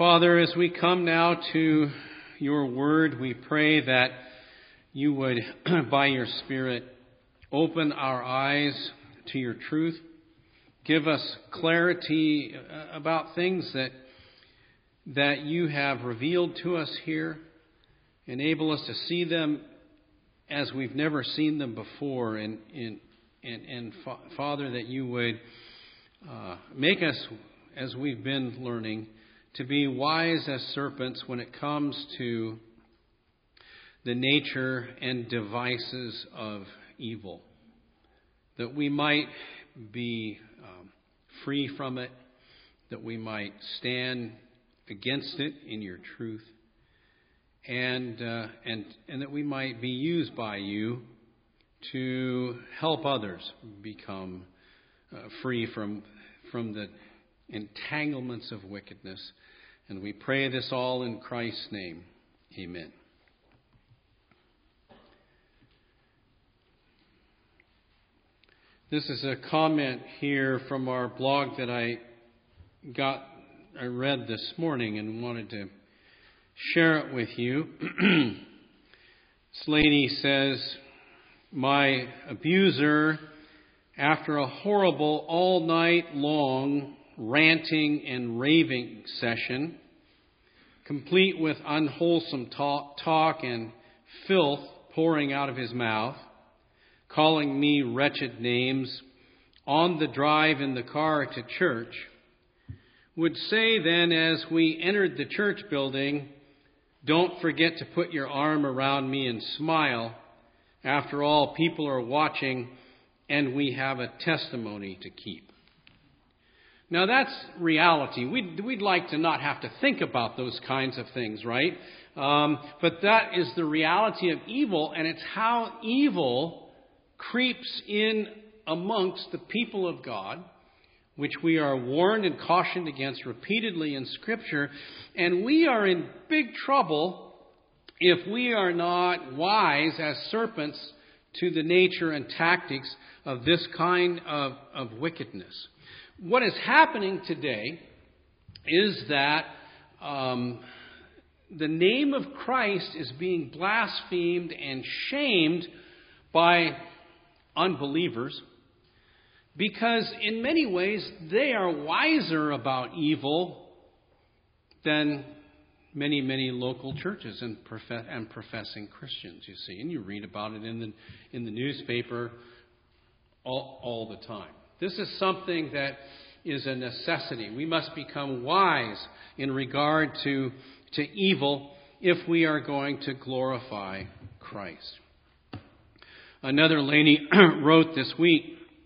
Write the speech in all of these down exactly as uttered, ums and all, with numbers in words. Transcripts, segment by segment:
Father, as we come now to your word, we pray that you would, by your Spirit, open our eyes to your truth. Give us clarity about things that that you have revealed to us here. Enable us to see them as we've never seen them before. And, and, and, and Father, that you would uh, make us, as we've been learning, to be wise as serpents when it comes to the nature and devices of evil. That we might be um, free from it, that we might stand against it in your truth, and uh, and and that we might be used by you to help others become uh, free from from the entanglements of wickedness. And we pray this all in Christ's name. Amen. This is a comment here from our blog that I got, I read this morning and wanted to share it with you. This lady says, my abuser, after a horrible all night long ranting and raving session, complete with unwholesome talk, talk and filth pouring out of his mouth, calling me wretched names on the drive in the car to church, would say then as we entered the church building, don't forget to put your arm around me and smile. After all, people are watching and we have a testimony to keep. Now that's reality. We'd, we'd like to not have to think about those kinds of things, right? Um, but that is the reality of evil, and it's how evil creeps in amongst the people of God, which we are warned and cautioned against repeatedly in Scripture. And we are in big trouble if we are not wise as serpents to the nature and tactics of this kind of, of wickedness. What is happening today is that um, the name of Christ is being blasphemed and shamed by unbelievers, because in many ways they are wiser about evil than many, many local churches and, prof- and professing Christians, you see. And you read about it in the in the newspaper all, all the time. This is something that is a necessity. We must become wise in regard to, to evil if we are going to glorify Christ. Another lady wrote this week,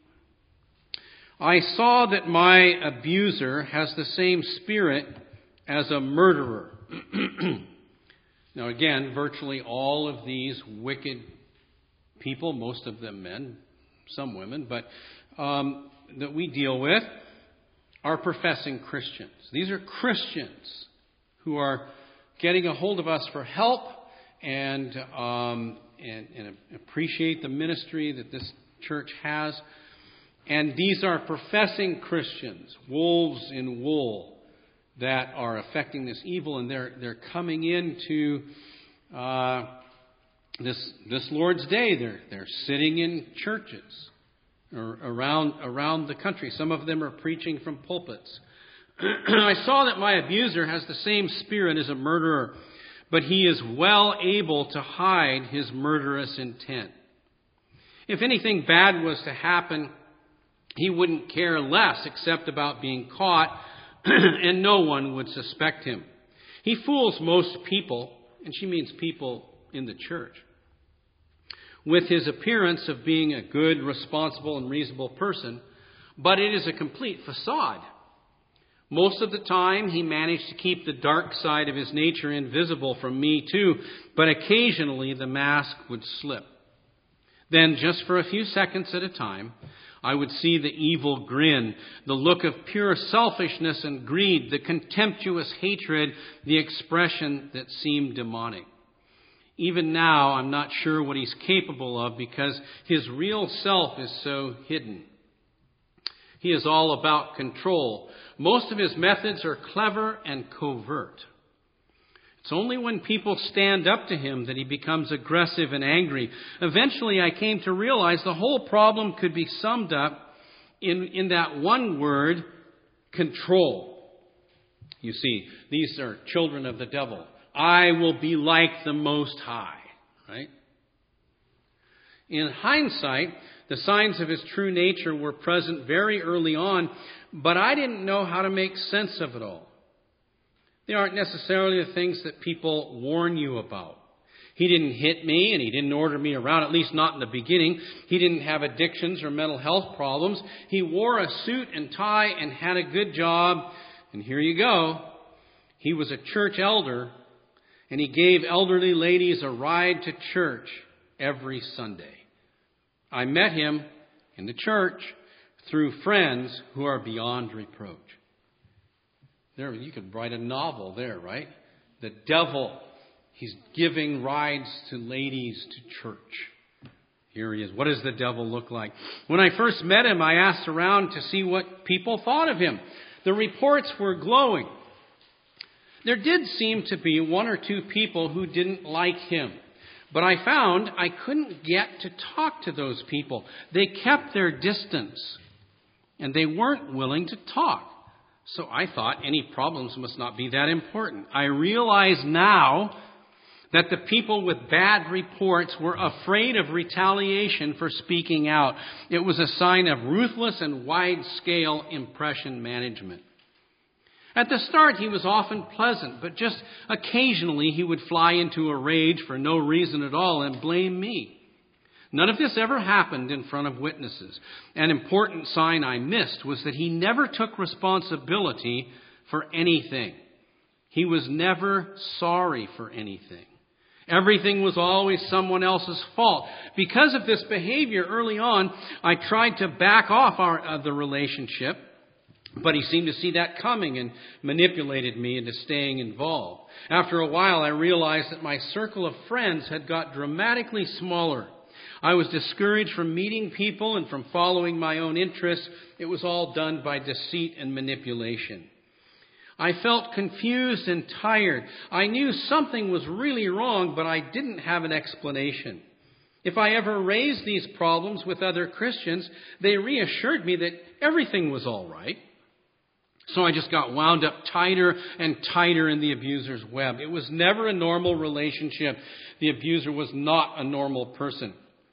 I saw that my abuser has the same spirit as a murderer. Now again, virtually all of these wicked people, most of them men, some women, but um, that we deal with are professing Christians. These are Christians who are getting a hold of us for help and, um, and, and appreciate the ministry that this church has. And these are professing Christians, wolves in wool, that are affecting this evil, and they're they're coming into uh, this this Lord's Day. They're they're sitting in churches or around around the country. Some of them are preaching from pulpits. I saw that my abuser has the same spirit as a murderer, but he is well able to hide his murderous intent. If anything bad was to happen, he wouldn't care less except about being caught, and no one would suspect him. He fools most people, and she means people in the church, with his appearance of being a good, responsible, and reasonable person, but it is a complete facade. Most of the time, he managed to keep the dark side of his nature invisible from me too, but occasionally the mask would slip. Then, just for a few seconds at a time, I would see the evil grin, the look of pure selfishness and greed, the contemptuous hatred, the expression that seemed demonic. Even now, I'm not sure what he's capable of because his real self is so hidden. He is all about control. Most of his methods are clever and covert. It's only when people stand up to him that he becomes aggressive and angry. Eventually, I came to realize the whole problem could be summed up in, in that one word, control. You see, these are children of the devil. I will be like the Most High, right? In hindsight, the signs of his true nature were present very early on, but I didn't know how to make sense of it all. They aren't necessarily the things that people warn you about. He didn't hit me and he didn't order me around, at least not in the beginning. He didn't have addictions or mental health problems. He wore a suit and tie and had a good job. And here you go. He was a church elder and he gave elderly ladies a ride to church every Sunday. I met him in the church through friends who are beyond reproach. There, you could write a novel there, right? The devil, he's giving rides to ladies to church. Here he is. What does the devil look like? When I first met him, I asked around to see what people thought of him. The reports were glowing. There did seem to be one or two people who didn't like him. But I found I couldn't get to talk to those people. They kept their distance, and they weren't willing to talk. So I thought any problems must not be that important. I realize now that the people with bad reports were afraid of retaliation for speaking out. It was a sign of ruthless and wide-scale impression management. At the start, he was often pleasant, but just occasionally he would fly into a rage for no reason at all and blame me. None of this ever happened in front of witnesses. An important sign I missed was that he never took responsibility for anything. He was never sorry for anything. Everything was always someone else's fault. Because of this behavior early on, I tried to back off our, uh, the relationship. But he seemed to see that coming and manipulated me into staying involved. After a while, I realized that my circle of friends had got dramatically smaller. I was discouraged from meeting people and from following my own interests. It was all done by deceit and manipulation. I felt confused and tired. I knew something was really wrong, but I didn't have an explanation. If I ever raised these problems with other Christians, they reassured me that everything was all right. So I just got wound up tighter and tighter in the abuser's web. It was never a normal relationship. The abuser was not a normal person.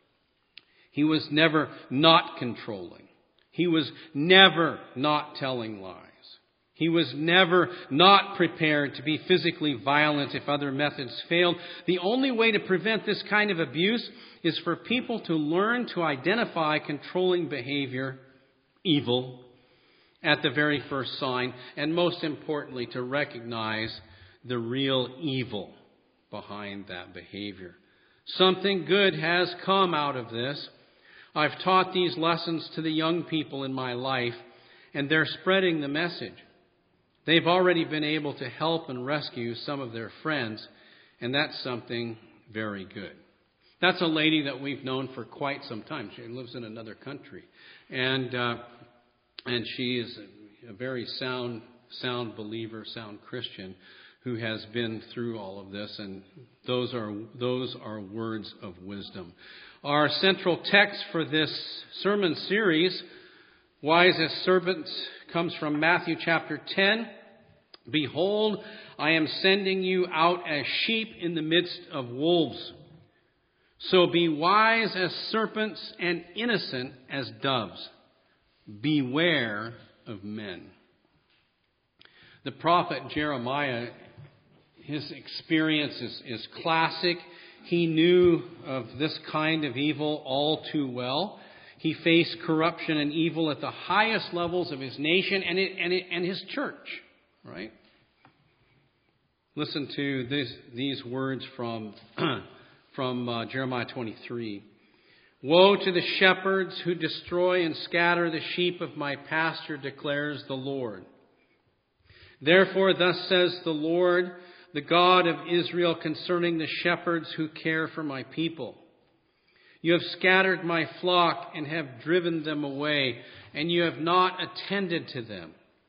He was never not controlling. He was never not telling lies. He was never not prepared to be physically violent if other methods failed. The only way to prevent this kind of abuse is for people to learn to identify controlling behavior, evil, at the very first sign, and most importantly, to recognize the real evil behind that behavior. Something good has come out of this. I've taught these lessons to the young people in my life, and they're spreading the message. They've already been able to help and rescue some of their friends, and that's something very good. That's a lady that we've known for quite some time. She lives in another country, and uh, And she is a very sound, sound believer, sound Christian who has been through all of this. And those are, those are words of wisdom. Our central text for this sermon series, Wise as Serpents, comes from Matthew chapter ten. Behold, I am sending you out as sheep in the midst of wolves. So be wise as serpents and innocent as doves. Beware of men. The prophet Jeremiah, his experience is, is classic. He knew of this kind of evil all too well. He faced corruption and evil at the highest levels of his nation and, it, and, it, and his church, right? Listen to this, these words from, from uh, Jeremiah twenty-three. Woe to the shepherds who destroy and scatter the sheep of my pasture, declares the Lord. Therefore, thus says the Lord, the God of Israel, concerning the shepherds who care for my people. You have scattered my flock and have driven them away. and you have not attended to them.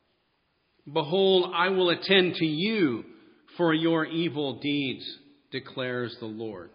Behold, I will attend to you for your evil deeds, declares the Lord.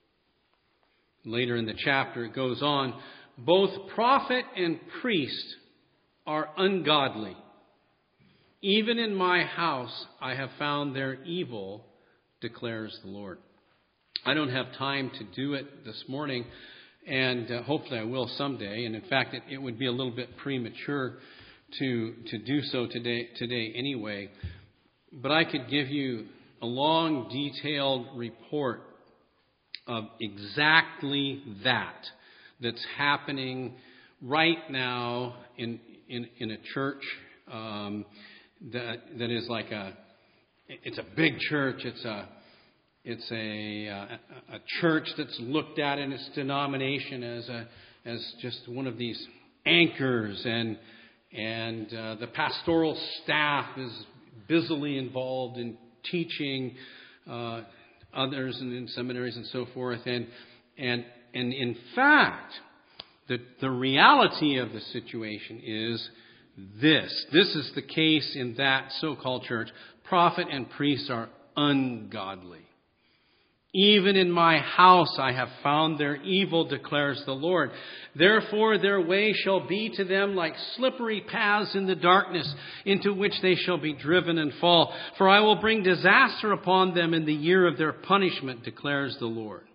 Later in the chapter it goes on, both prophet and priest are ungodly. Even in my house I have found their evil, declares the Lord. I don't have time to do it this morning, and uh, hopefully I will someday. And in fact, it, it would be a little bit premature to to do so today today anyway. But I could give you a long, detailed report of exactly that that's happening right now in in, in a church um, that that is like a it's a big church. It's a it's a a, a church that's looked at in its denomination as a as just one of these anchors, and and uh, the pastoral staff is busily involved in teaching uh, others and in seminaries and so forth. And and and in fact, the the reality of the situation is this. This is the case in that so-called church. Prophet and priests are ungodly. Even in my house I have found their evil, declares the Lord. Therefore their way shall be to them like slippery paths in the darkness, into which they shall be driven and fall. For I will bring disaster upon them in the year of their punishment, declares the Lord.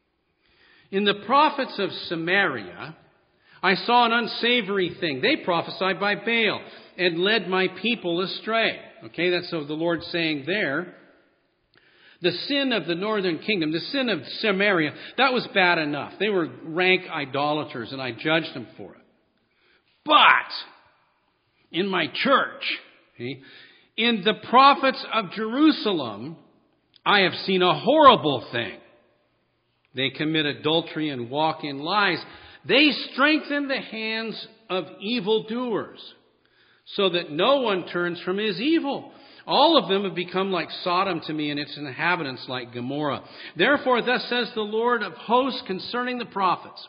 In the prophets of Samaria, I saw an unsavory thing. They prophesied by Baal and led my people astray. Okay, that's so the Lord saying there. The sin of the northern kingdom, the sin of Samaria, that was bad enough. They were rank idolaters, and I judged them for it. But in my church, okay, in the prophets of Jerusalem, I have seen a horrible thing. They commit adultery and walk in lies. They strengthen the hands of evildoers, so that no one turns from his evil. All of them have become like Sodom to me, and its inhabitants like Gomorrah. Therefore, thus says the Lord of hosts concerning the prophets,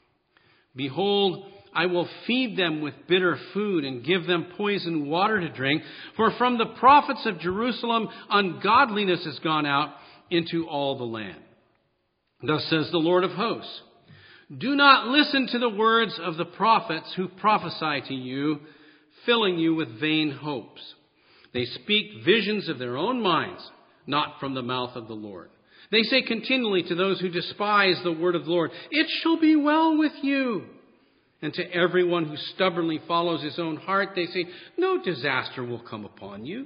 behold, I will feed them with bitter food and give them poisoned water to drink. For from the prophets of Jerusalem, ungodliness has gone out into all the land. Thus says the Lord of hosts, do not listen to the words of the prophets who prophesy to you, filling you with vain hopes. They speak visions of their own minds, not from the mouth of the Lord. They say continually to those who despise the word of the Lord, it shall be well with you. And to everyone who stubbornly follows his own heart, they say, no disaster will come upon you.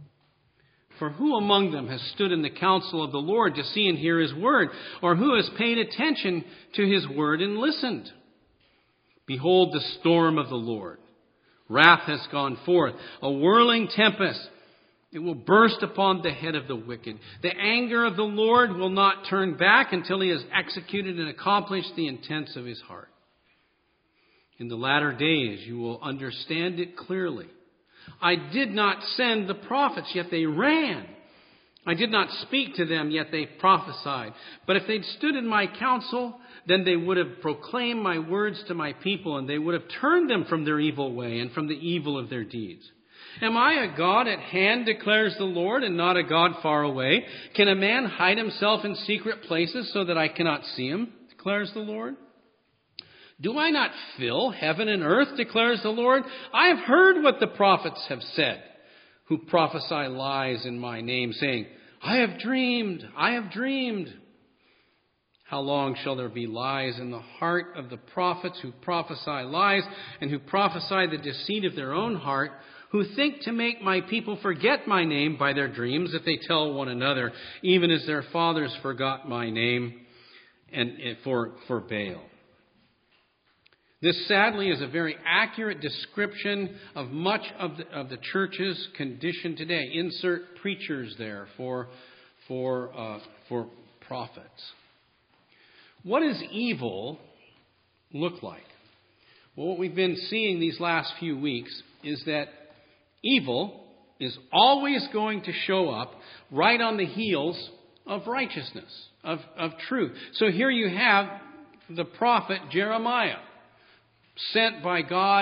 For who among them has stood in the counsel of the Lord to see and hear his word? Or who has paid attention to his word and listened? Behold the storm of the Lord. Wrath has gone forth, a whirling tempest. It will burst upon the head of the wicked. The anger of the Lord will not turn back until he has executed and accomplished the intents of his heart. In the latter days you will understand it clearly. I did not send the prophets, yet they ran. I did not speak to them, yet they prophesied. But if they'd stood in my counsel, then they would have proclaimed my words to my people, and they would have turned them from their evil way and from the evil of their deeds. Am I a God at hand, declares the Lord, and not a God far away? Can a man hide himself in secret places so that I cannot see him, declares the Lord? Do I not fill heaven and earth, declares the Lord? I have heard what the prophets have said, who prophesy lies in my name, saying, I have dreamed, I have dreamed. How long shall there be lies in the heart of the prophets who prophesy lies and who prophesy the deceit of their own heart, who think to make my people forget my name by their dreams if they tell one another, even as their fathers forgot my name and for, for Baal. This, sadly, is a very accurate description of much of the, of the church's condition today. Insert preachers there for, for, uh, for prophets. What does evil look like? Well, what we've been seeing these last few weeks is that evil is always going to show up right on the heels of righteousness, of, of truth. So here you have the prophet Jeremiah, sent by God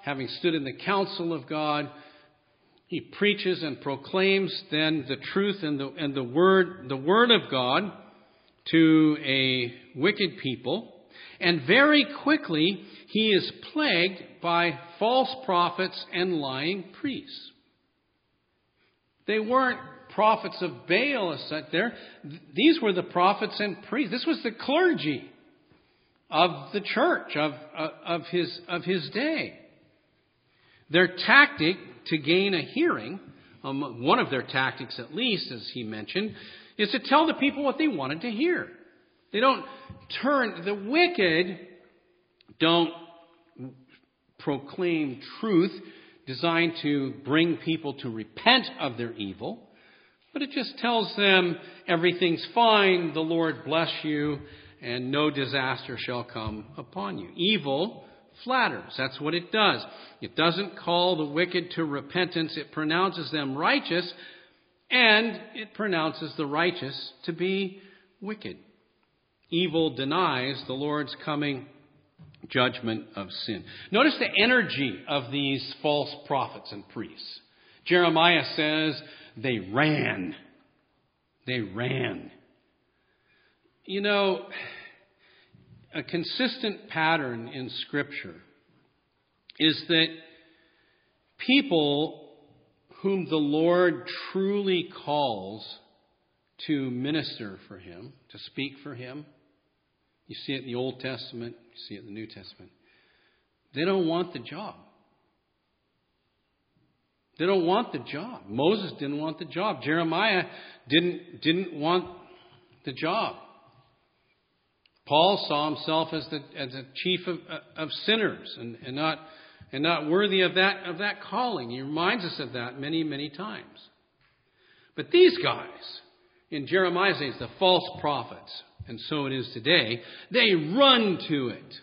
having stood in the counsel of God, he preaches and proclaims then the truth and the and the word the word of God to a wicked people. And very quickly he is plagued by false prophets and lying priests. They weren't prophets of Baal as such there. These were the prophets and priests. This was the clergy of the church of, of his of his day. Their tactic to gain a hearing, um, one of their tactics at least, as he mentioned, is to tell the people what they wanted to hear. They don't turn, the wicked don't proclaim truth designed to bring people to repent of their evil, but it just tells them everything's fine, the Lord bless you, and no disaster shall come upon you. Evil flatters. That's what it does. It doesn't call the wicked to repentance. It pronounces them righteous, and it pronounces the righteous to be wicked. Evil denies the Lord's coming judgment of sin. Notice the energy of these false prophets and priests. Jeremiah says they ran. They ran. You know, a consistent pattern in Scripture is that people whom the Lord truly calls to minister for Him, to speak for Him, you see it in the Old Testament, you see it in the New Testament, they don't want the job. They don't want the job. Moses didn't want the job. Jeremiah didn't, didn't want the job. Paul saw himself as the as a chief of, of sinners and, and not and not worthy of that of that calling. He reminds us of that many, many times. But these guys, in Jeremiah's days, the false prophets, and so it is today, they run to it.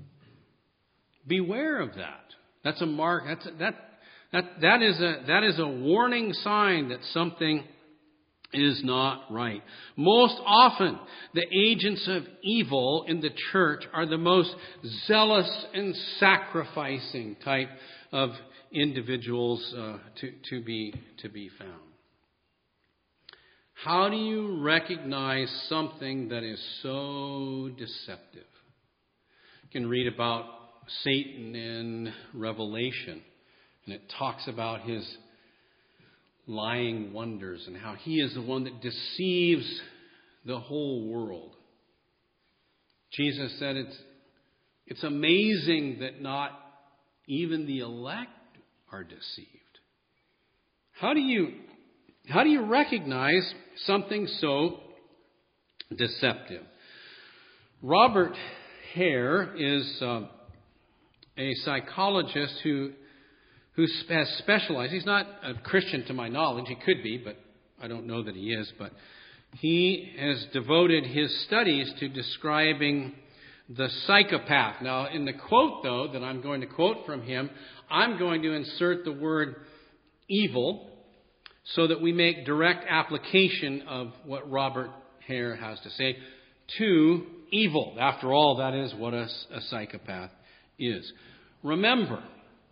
Beware of that. That's a mark. That's a, that that that is a that is a warning sign that something is not right. Most often, the agents of evil in the church are the most zealous and sacrificing type of individuals uh, to, to be to be found. How do you recognize something that is so deceptive? You can read about Satan in Revelation, and it talks about his lying wonders and how he is the one that deceives the whole world. Jesus said it's it's amazing that not even the elect are deceived. How do you how do you recognize something so deceptive? Robert Hare is uh, a psychologist who who has specialized. He's not a Christian to my knowledge. He could be, but I don't know that he is. But he has devoted his studies to describing the psychopath. Now, in the quote, though, that I'm going to quote from him, I'm going to insert the word evil so that we make direct application of what Robert Hare has to say to evil. After all, that is what a, a psychopath is. Remember,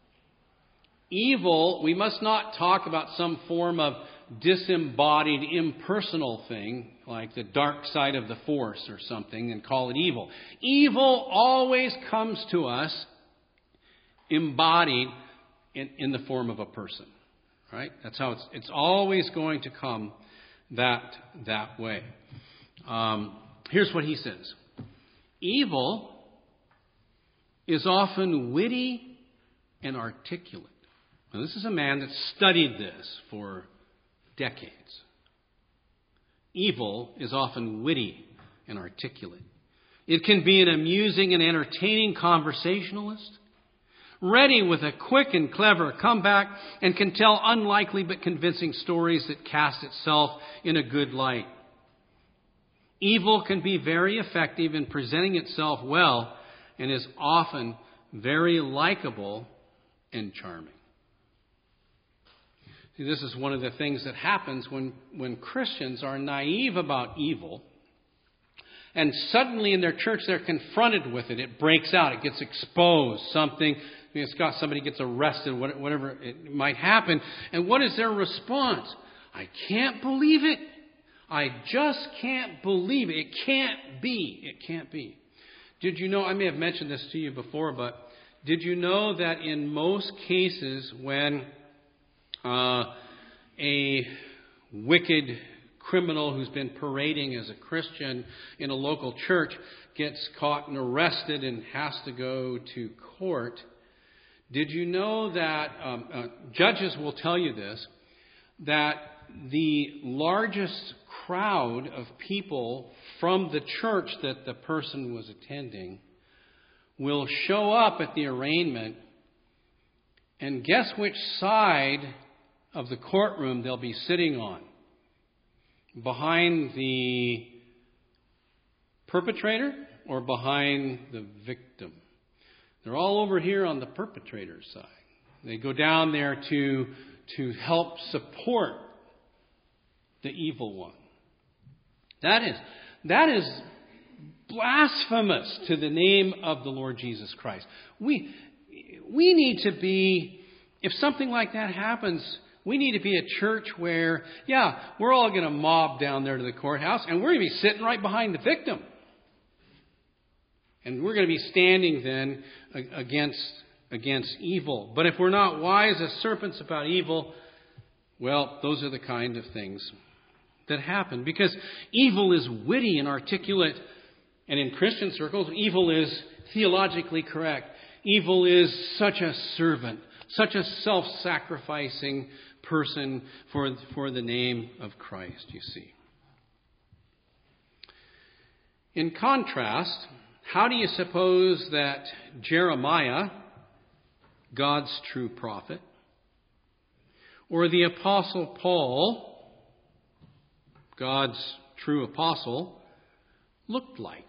evil, we must not talk about some form of disembodied, impersonal thing, like the dark side of the force or something, and call it evil. Evil always comes to us embodied in, in the form of a person. Right? That's how it's it's always going to come that that way. Um, here's what he says. Evil is often witty and articulate. Now, this is a man that studied this for decades. Evil is often witty and articulate. It can be an amusing and entertaining conversationalist, ready with a quick and clever comeback, and can tell unlikely but convincing stories that cast itself in a good light. Evil can be very effective in presenting itself well and is often very likable and charming. See, this is one of the things that happens when, when Christians are naive about evil, and suddenly in their church they're confronted with it. It breaks out. It gets exposed. Something maybe a Scot, somebody gets arrested, whatever it might happen. And what is their response? I can't believe it. I just can't believe it. It can't be. It can't be. Did you know, I may have mentioned this to you before, but did you know that in most cases when uh, a wicked criminal who's been parading as a Christian in a local church gets caught and arrested and has to go to court, did you know that, um, uh, judges will tell you this, that the largest crowd of people from the church that the person was attending will show up at the arraignment, and guess which side of the courtroom they'll be sitting on? Behind the perpetrator or behind the victim? They're all over here on the perpetrator's side. They go down there to, to help support the evil one. That is, that is blasphemous to the name of the Lord Jesus Christ. We, we need to be, if something like that happens, we need to be a church where, yeah, we're all going to mob down there to the courthouse, and we're going to be sitting right behind the victim. And we're going to be standing then against, against evil. But if we're not wise as serpents about evil, well, those are the kind of things that happen. Because evil is witty and articulate, and in Christian circles, evil is theologically correct. Evil is such a servant, such a self-sacrificing person for, for the name of Christ, you see. In contrast, how do you suppose that Jeremiah, God's true prophet, or the Apostle Paul, God's true apostle, looked like?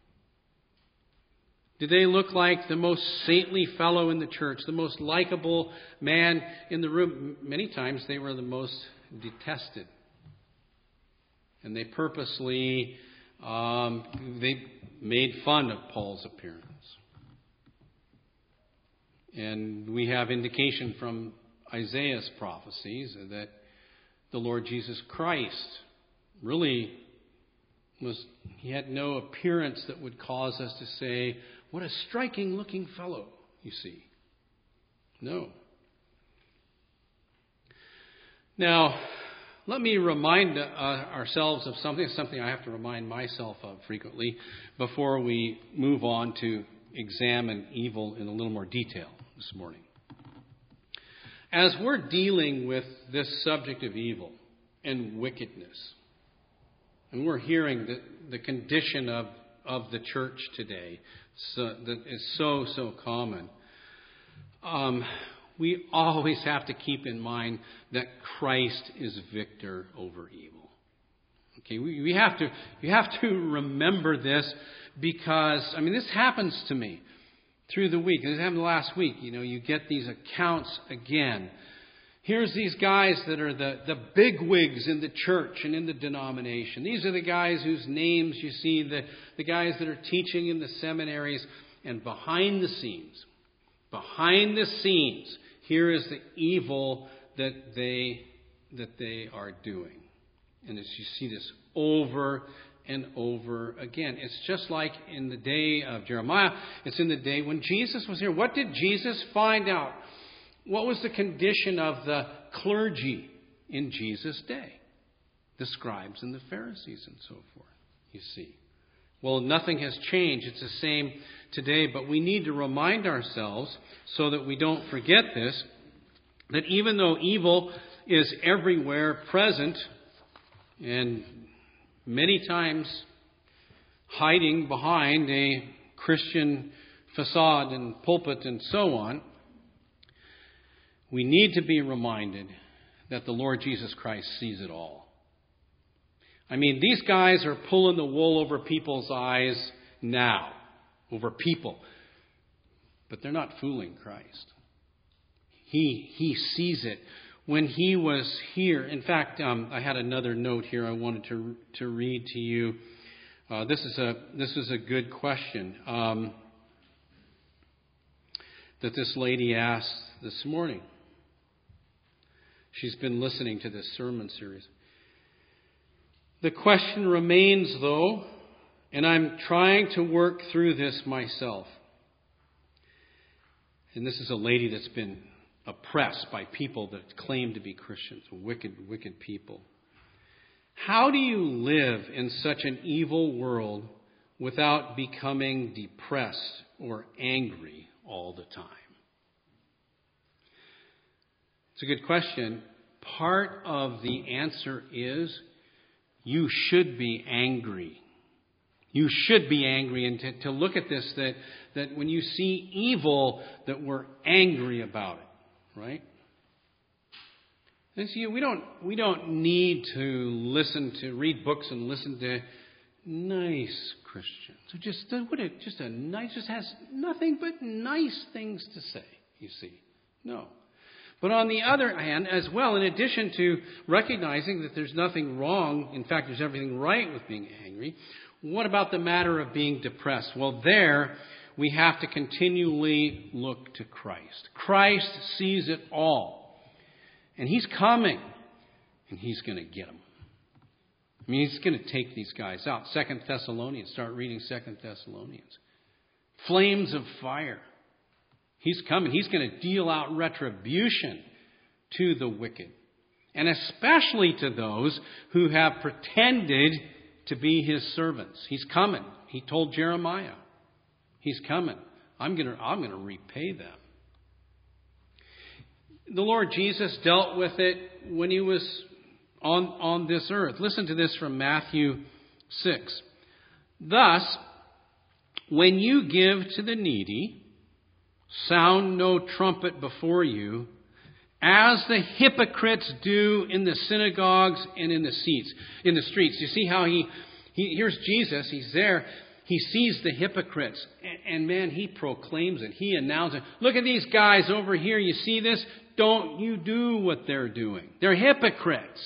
Did they look like the most saintly fellow in the church, the most likable man in the room? Many times they were the most detested. And they purposely, um, they made fun of Paul's appearance. And we have indication from Isaiah's prophecies that the Lord Jesus Christ really was, he had no appearance that would cause us to say, what a striking looking fellow, you see. No. Now, let me remind uh, ourselves of something, something I have to remind myself of frequently before we move on to examine evil in a little more detail this morning. As we're dealing with this subject of evil and wickedness, and we're hearing the, the condition of, of the church today so, that is so, so common, um, we always have to keep in mind that Christ is victor over evil. Okay, we, we have to, you have to remember this because, I mean, this happens to me through the week. This happened last week. You know, you get these accounts again. Here's these guys that are the, the bigwigs in the church and in the denomination. These are the guys whose names you see, the, the guys that are teaching in the seminaries. And behind the scenes, behind the scenes, here is the evil that they, that they are doing. And as you see this over and over again. It's just like in the day of Jeremiah. It's in the day when Jesus was here. What did Jesus find out? What was the condition of the clergy in Jesus' day? The scribes and the Pharisees and so forth, you see. Well, nothing has changed. It's the same today, but we need to remind ourselves so that we don't forget this, that even though evil is everywhere present and many times hiding behind a Christian facade and pulpit and so on, we need to be reminded that the Lord Jesus Christ sees it all. I mean, these guys are pulling the wool over people's eyes now, over people. But they're not fooling Christ. He, he sees it. When he was here, in fact, um, I had another note here I wanted to to read to you. Uh, this is a this is a good question. Um, that this lady asked this morning. She's been listening to this sermon series. The question remains, though, and I'm trying to work through this myself. And this is a lady that's been oppressed by people that claim to be Christians, wicked, wicked people. How do you live in such an evil world without becoming depressed or angry all the time? It's a good question. Part of the answer is you should be angry. You should be angry, and to, to look at this, that, that when you see evil, that we're angry about it, right? And see, we don't we don't need to listen to read books and listen to nice Christians. So just what a just a nice just has nothing but nice things to say. You see, no. But on the other hand, as well, in addition to recognizing that there's nothing wrong, in fact, there's everything right with being angry. What about the matter of being depressed? Well, there we have to continually look to Christ. Christ sees it all. And He's coming. And He's going to get them. I mean, He's going to take these guys out. Second Thessalonians. Start reading Second Thessalonians. Flames of fire. He's coming. He's going to deal out retribution to the wicked. And especially to those who have pretended to be His servants. He's coming. He told Jeremiah. He's coming. I'm going to, I'm going to repay them. The Lord Jesus dealt with it when He was on, on this earth. Listen to this from Matthew six. Thus, when you give to the needy, sound no trumpet before you, as the hypocrites do in the synagogues and in the seats, in the streets. You see how he, he here's Jesus, He's there. He sees the hypocrites, and, and man, He proclaims it. He announces it. Look at these guys over here. You see this? Don't you do what they're doing. They're hypocrites.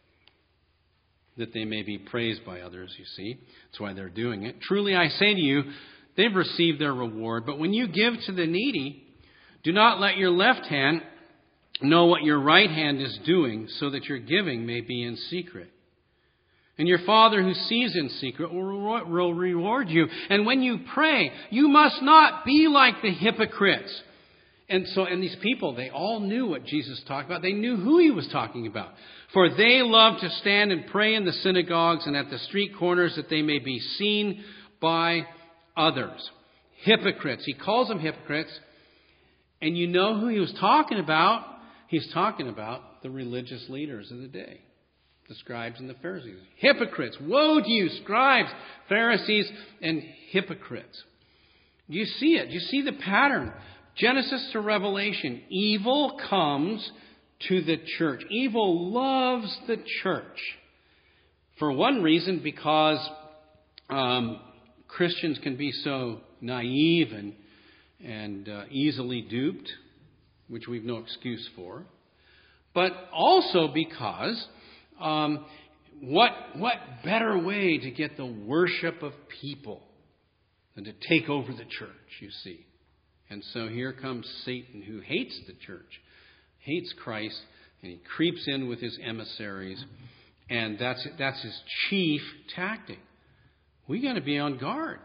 That they may be praised by others, you see. That's why they're doing it. Truly I say to you, they've received their reward. But when you give to the needy, do not let your left hand know what your right hand is doing, so that your giving may be in secret. And your Father who sees in secret will reward you. And when you pray, you must not be like the hypocrites. And so, and these people, they all knew what Jesus talked about. They knew who He was talking about. For they love to stand and pray in the synagogues and at the street corners, that they may be seen by others. Hypocrites. He calls them hypocrites. And you know who He was talking about? He's talking about the religious leaders of the day. The scribes and the Pharisees. Hypocrites. Woe to you, scribes, Pharisees, and hypocrites. Do you see it? Do you see the pattern? Genesis to Revelation. Evil comes to the church. Evil loves the church. For one reason, because um, Christians can be so naive and, and uh, easily duped, which we've no excuse for. But also because um, what what better way to get the worship of people than to take over the church, you see. And so here comes Satan, who hates the church, hates Christ, and he creeps in with his emissaries, and that's that's his chief tactic. We got to be on guard.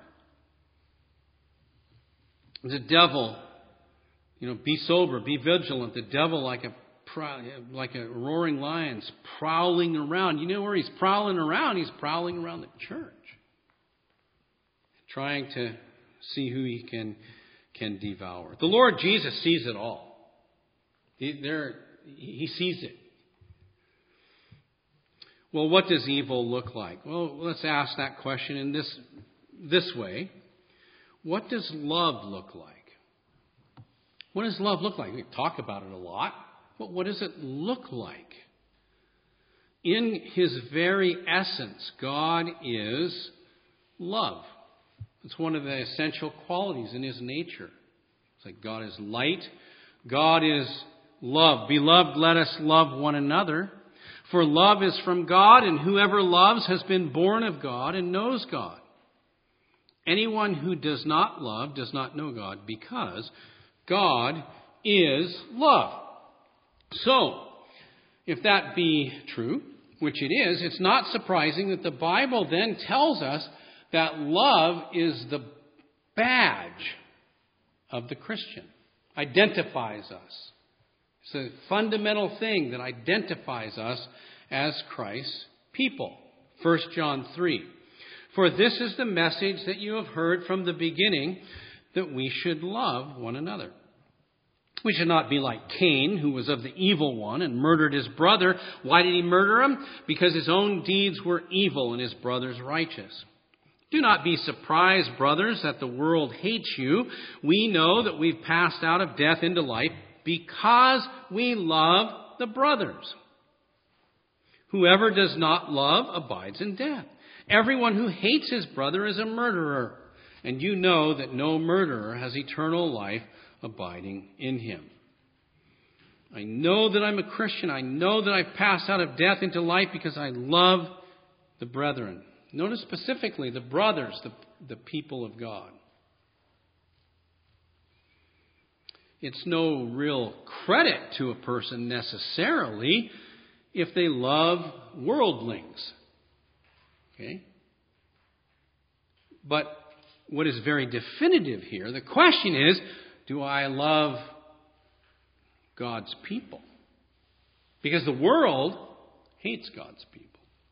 The devil, you know, be sober, be vigilant. The devil, like a like a roaring lion's prowling around. You know where he's prowling around? He's prowling around the church, trying to see who he can can devour. The Lord Jesus sees it all. He, there, he sees it. Well, what does evil look like? Well, let's ask that question in this this way. What does love look like? What does love look like? We talk about it a lot, but what does it look like? In His very essence, God is love. It's one of the essential qualities in His nature. It's like God is light. God is love. Beloved, let us love one another. For love is from God, and whoever loves has been born of God and knows God. Anyone who does not love does not know God, because God is love. So, if that be true, which it is, it's not surprising that the Bible then tells us that love is the badge of the Christian, identifies us. It's a fundamental thing that identifies us as Christ's people. First John three. For this is the message that you have heard from the beginning, that we should love one another. We should not be like Cain, who was of the evil one and murdered his brother. Why did he murder him? Because his own deeds were evil and his brother's righteous. Do not be surprised, brothers, that the world hates you. We know that we've passed out of death into life because we love the brothers. Whoever does not love abides in death. Everyone who hates his brother is a murderer, and you know that no murderer has eternal life abiding in him. I know that I'm a Christian. I know that I've passed out of death into life because I love the brethren. Notice specifically the brothers, the, the people of God. It's no real credit to a person necessarily if they love worldlings. Okay? But what is very definitive here, the question is, do I love God's people? Because the world hates God's people.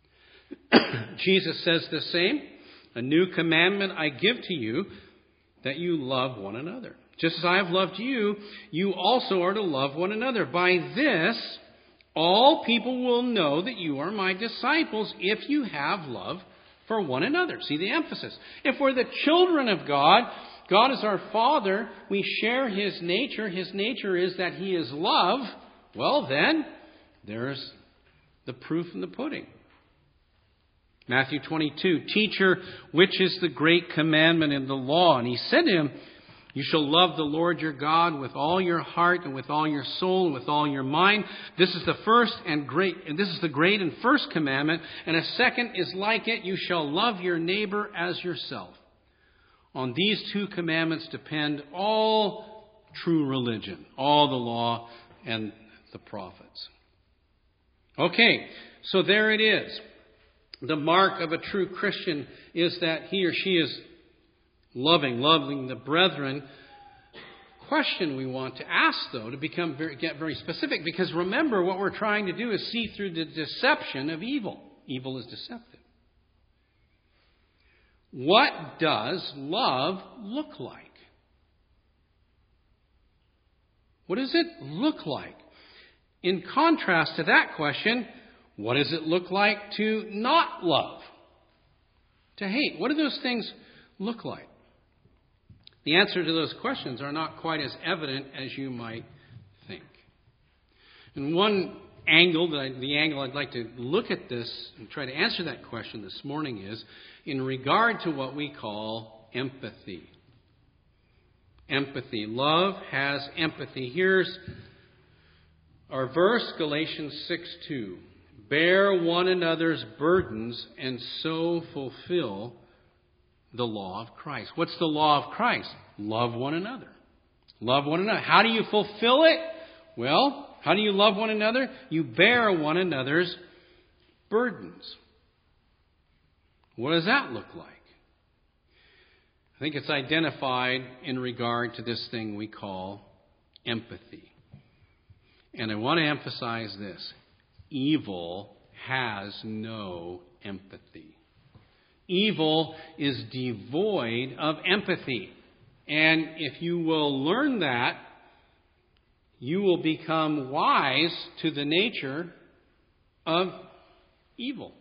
Jesus says the same. A new commandment I give to you, that you love one another. Just as I have loved you, you also are to love one another. By this, all people will know that you are my disciples if you have love for one another. See the emphasis. If we're the children of God, God is our Father, we share His nature. His nature is that He is love. Well, then, there's the proof in the pudding. Matthew twenty-two, Teacher, which is the great commandment in the law? And He said to him, you shall love the Lord your God with all your heart and with all your soul and with all your mind. This is the first and great, and this is the great and first commandment. And a second is like it. You shall love your neighbor as yourself. On these two commandments depend all true religion, all the law and the prophets. Okay, so there it is. The mark of a true Christian is that he or she is loving, loving the brethren. Question we want to ask, though, to become very, get very specific, because remember, what we're trying to do is see through the deception of evil. Evil is deceptive. What does love look like? What does it look like? In contrast to that question, what does it look like to not love? To hate? What do those things look like? The answer to those questions are not quite as evident as you might think. And one angle, that I, the angle I'd like to look at this and try to answer that question this morning is in regard to what we call empathy. Empathy. Love has empathy. Here's our verse, Galatians six two. Bear one another's burdens and so fulfill the law of Christ. What's the law of Christ? Love one another. Love one another. How do you fulfill it? Well, how do you love one another? You bear one another's burdens. What does that look like? I think it's identified in regard to this thing we call empathy. And I want to emphasize this. Evil has no empathy. Evil is devoid of empathy. And if you will learn that, you will become wise to the nature of evil.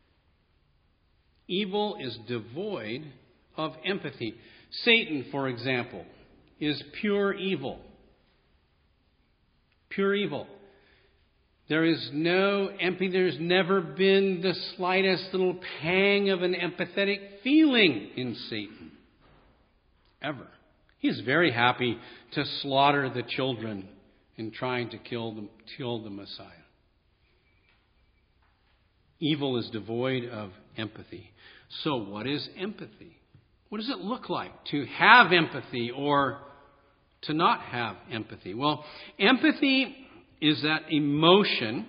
Evil is devoid of empathy. Satan, for example, is pure evil. Pure evil. There is no empathy. There's never been the slightest little pang of an empathetic feeling in Satan. Ever. He's very happy to slaughter the children in trying to kill the, kill the Messiah. Evil is devoid of empathy. So what is empathy? What does it look like to have empathy or to not have empathy? Well, empathy is that emotion,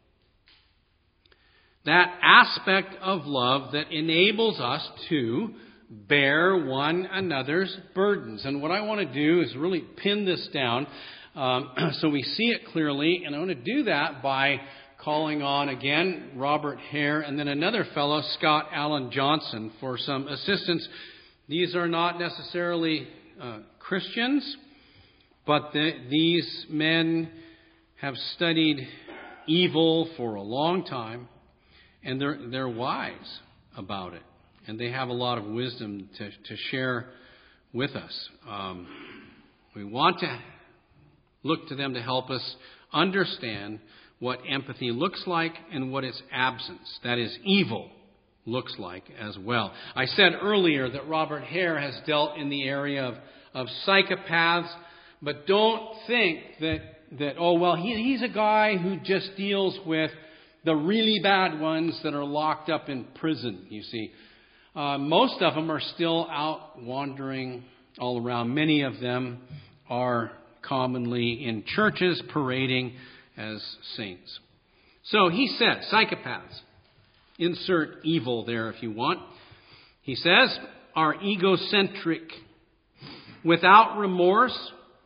that aspect of love that enables us to bear one another's burdens. And what I want to do is really pin this down um, so we see it clearly. And I want to do that by calling on, again, Robert Hare and then another fellow, Scott Allen Johnson, for some assistance. These are not necessarily uh, Christians, but the, these men have studied evil for a long time, and they're they're wise about it, and they have a lot of wisdom to, to share with us. Um, we want to look to them to help us understand what empathy looks like and what its absence, that is, evil, looks like as well. I said earlier that Robert Hare has dealt in the area of, of psychopaths, but don't think that, that oh, well, he, he's a guy who just deals with the really bad ones that are locked up in prison, you see. Uh, most of them are still out wandering all around. Many of them are commonly in churches parading as saints. So he said, psychopaths, insert evil there if you want. He says, are egocentric, without remorse,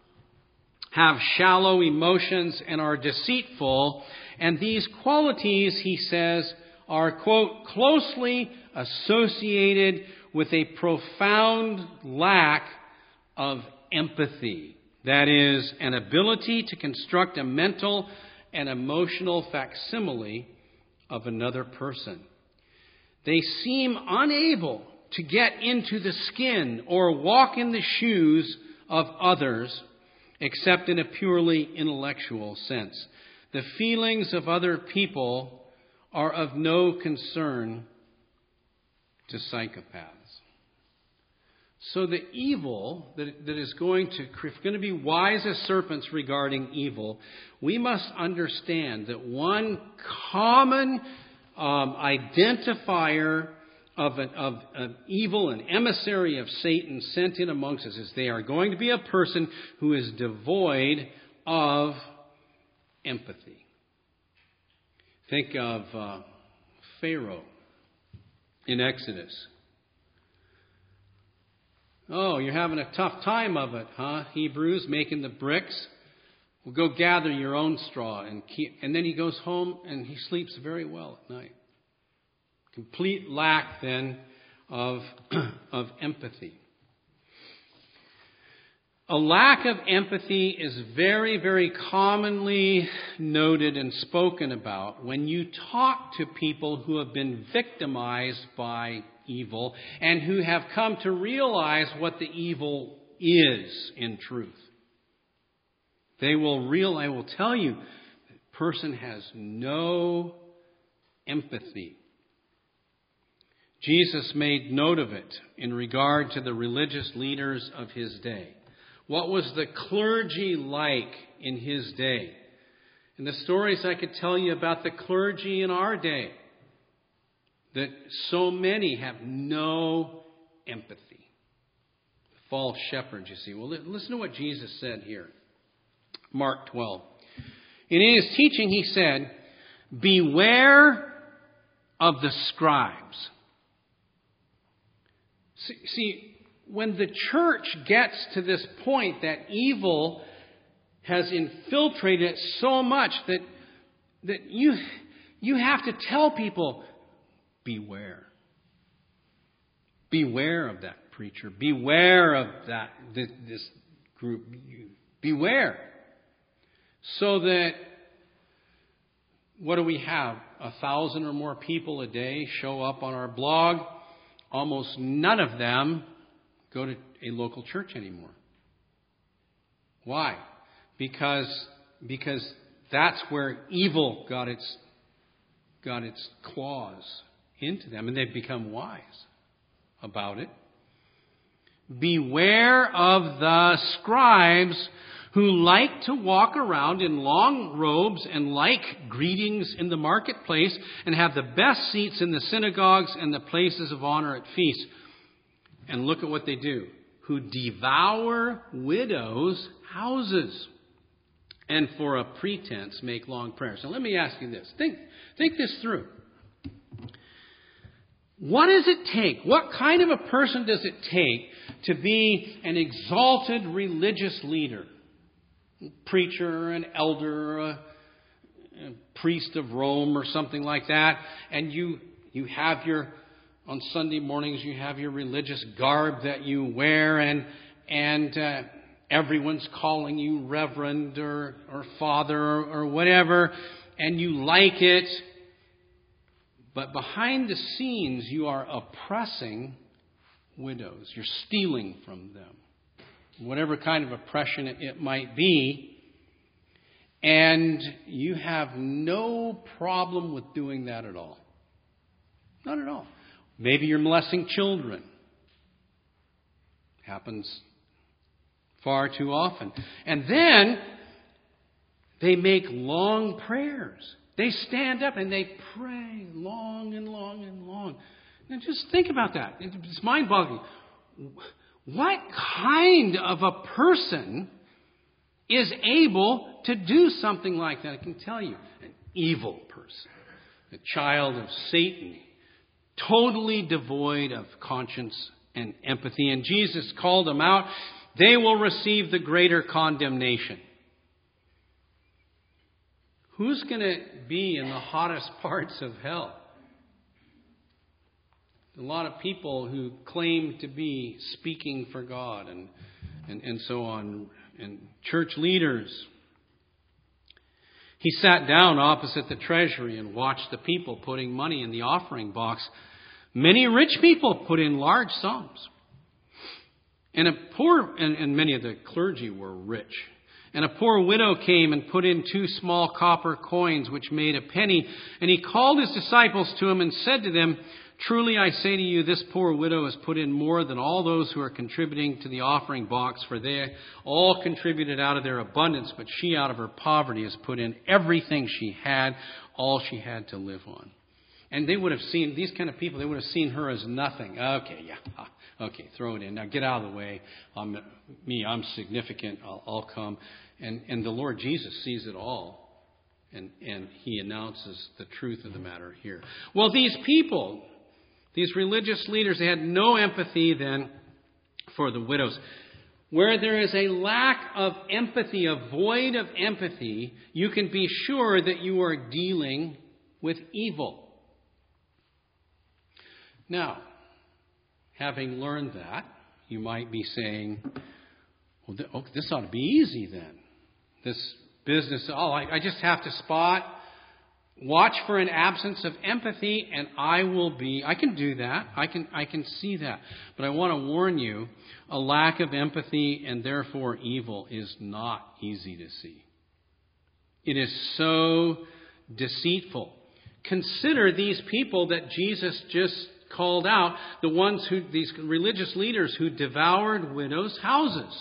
have shallow emotions, and are deceitful. And these qualities, he says, are, quote, closely associated with a profound lack of empathy. That is, an ability to construct a mental and emotional facsimile of another person. They seem unable to get into the skin or walk in the shoes of others, except in a purely intellectual sense. The feelings of other people are of no concern to psychopaths. So the evil that, that is going to, if going to be wise as serpents regarding evil, we must understand that one common um, identifier of an of, of evil, an emissary of Satan sent in amongst us, is they are going to be a person who is devoid of empathy. Think of uh, Pharaoh in Exodus. Oh, you're having a tough time of it, huh, Hebrews, making the bricks? Well, go gather your own straw. And keep, and then he goes home and he sleeps very well at night. Complete lack, then, of, of empathy. A lack of empathy is very, very commonly noted and spoken about when you talk to people who have been victimized by evil and who have come to realize what the evil is in truth. They will real I will tell you, the person has no empathy. Jesus made note of it in regard to the religious leaders of his day. What was the clergy like in his day? And the stories I could tell you about the clergy in our day, that so many have no empathy. False shepherds, you see. Well, listen to what Jesus said here. Mark twelve. In his teaching, he said, beware of the scribes. See, see, when the church gets to this point that evil has infiltrated it so much that, that you, you have to tell people, beware. Beware of that preacher. Beware of that this, this group. Beware. So that, what do we have? A thousand or more people a day show up on our blog. Almost none of them go to a local church anymore. Why? Because, because that's where evil got its, got its claws into them, and they've become wise about it. Beware of the scribes who like to walk around in long robes and like greetings in the marketplace and have the best seats in the synagogues and the places of honor at feasts. And look at what they do. who devour widows' houses, and for a pretense make long prayers. Now let me ask you this. Think, think this through. What does it take? What kind of a person does it take to be an exalted religious leader? A preacher, an elder, a, a priest of Rome or something like that. And you, you have your, on Sunday mornings, you have your religious garb that you wear, and, and, uh, everyone's calling you reverend or, or father or, or whatever, and you like it. But behind the scenes, you are oppressing widows. You're stealing from them. Whatever kind of oppression it, it might be. And you have no problem with doing that at all. Not at all. Maybe you're molesting children. Happens far too often. And then they make long prayers. They stand up and they pray long and long and long. Now just think about that. It's mind-boggling. What kind of a person is able to do something like that? I can tell you, an evil person, a child of Satan, totally devoid of conscience and empathy. And Jesus called them out. They will receive the greater condemnation. Who's going to be in the hottest parts of hell? A lot of people who claim to be speaking for God and, and, and so on, and church leaders. He sat down opposite the treasury and watched the people putting money in the offering box. Many rich people put in large sums. And a poor, and, and many of the clergy were rich. And a poor widow came and put in two small copper coins, which made a penny. And he called his disciples to him and said to them, "Truly I say to you, this poor widow has put in more than all those who are contributing to the offering box, for they all contributed out of their abundance, but she out of her poverty has put in everything she had, all she had to live on." And they would have seen, these kind of people, they would have seen her as nothing. Okay, yeah, okay, throw it in. Now get out of the way. I'm, me, I'm significant. I'll, I'll come. And, and the Lord Jesus sees it all. And, and he announces the truth of the matter here. Well, these people, these religious leaders, they had no empathy then for the widows. Where there is a lack of empathy, a void of empathy, you can be sure that you are dealing with evil. Now, having learned that, you might be saying, well, th- oh, this ought to be easy then. This business, oh, I, I just have to spot, watch for an absence of empathy, and I will be, I can do that. I can, I can see that. But I want to warn you, a lack of empathy and therefore evil is not easy to see. It is so deceitful. Consider these people that Jesus just called out, the ones who, these religious leaders who devoured widows' houses.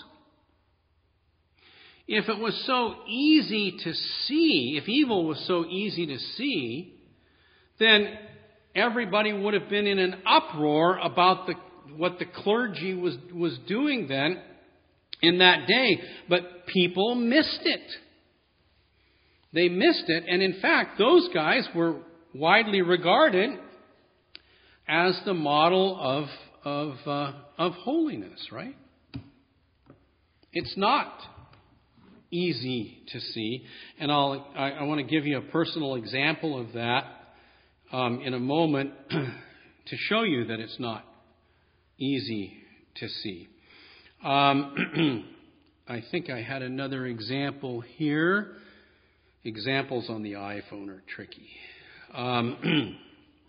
If it was so easy to see, if evil was so easy to see, then everybody would have been in an uproar about the, what the clergy was, was doing then in that day. But people missed it. They missed it. And in fact, those guys were widely regarded as the model of of uh, of holiness, right? It's not easy to see, and I'll I, I want to give you a personal example of that um, in a moment to show you that it's not easy to see. Um, I think I had another example here. Examples on the iPhone are tricky. Um,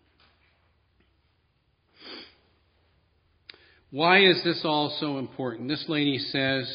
Why is this all so important? This lady says,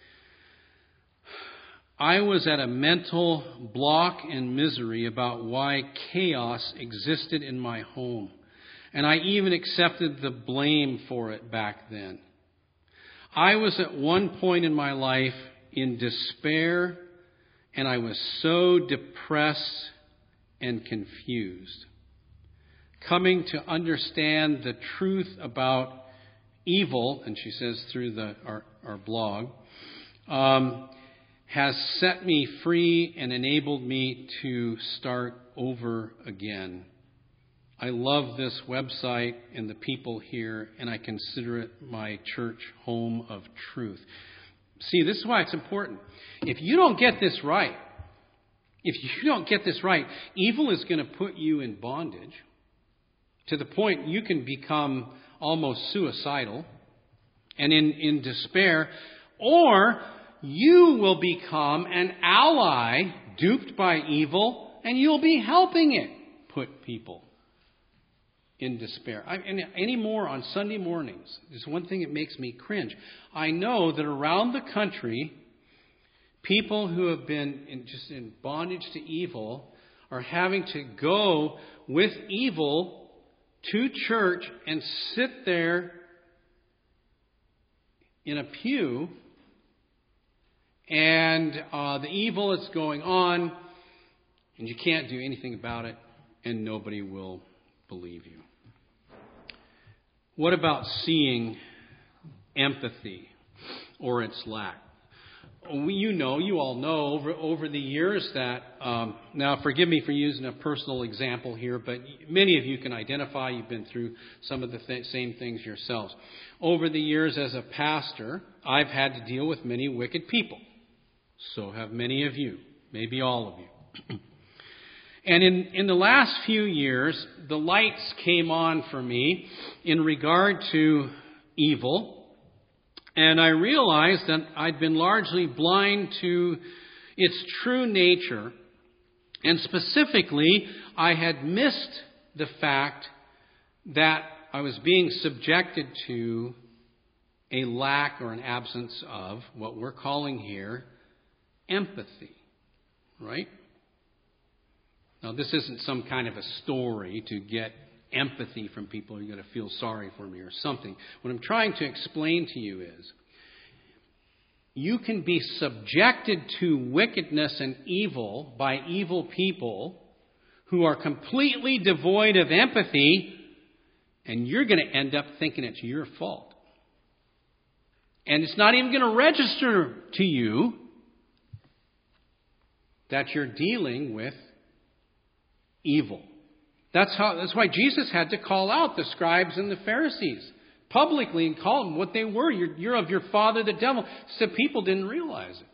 "I was at a mental block and misery about why chaos existed in my home, and I even accepted the blame for it back then. I was at one point in my life in despair, and I was so depressed and confused. Coming to understand the truth about evil, and she says through the our, our blog, um, has set me free and enabled me to start over again. I love this website and the people here, and I consider it my church home of truth. See, this is why it's important. If you don't get this right, if you don't get this right, evil is going to put you in bondage to the point you can become almost suicidal and in, in despair, or you will become an ally duped by evil, and you'll be helping it put people in despair. I, and anymore on Sunday mornings, there's one thing that makes me cringe. I know that around the country, people who have been in, just in bondage to evil are having to go with evil to church and sit there in a pew, and uh, the evil is going on, and you can't do anything about it, and nobody will believe you. What about seeing empathy or its lack? We, you know, you all know over over the years that, um, now forgive me for using a personal example here, but many of you can identify, you've been through some of the th- same things yourselves. Over the years as a pastor, I've had to deal with many wicked people. So have many of you, maybe all of you. And in, in the last few years, the lights came on for me in regard to evil. And I realized that I'd been largely blind to its true nature. And specifically, I had missed the fact that I was being subjected to a lack or an absence of what we're calling here empathy. Right? Now, this isn't some kind of a story to get empathy from people. You're going to feel sorry for me or something. What I'm trying to explain to you is you can be subjected to wickedness and evil by evil people who are completely devoid of empathy, and you're going to end up thinking it's your fault. And it's not even going to register to you that you're dealing with evil. That's how. That's why Jesus had to call out the scribes and the Pharisees publicly and call them what they were. You're, you're of your father, the devil. So people didn't realize it.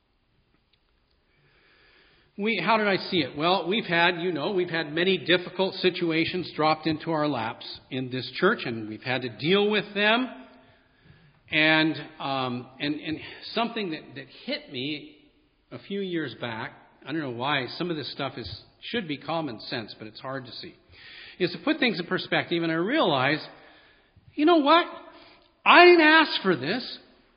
We, how did I see it? Well, we've had, you know, we've had many difficult situations dropped into our laps in this church, and we've had to deal with them. And um, and and something that, that hit me a few years back. I don't know why. Some of this stuff is should be common sense, but it's hard to see. Is to put things in perspective, and I realize, you know what? I didn't ask for this.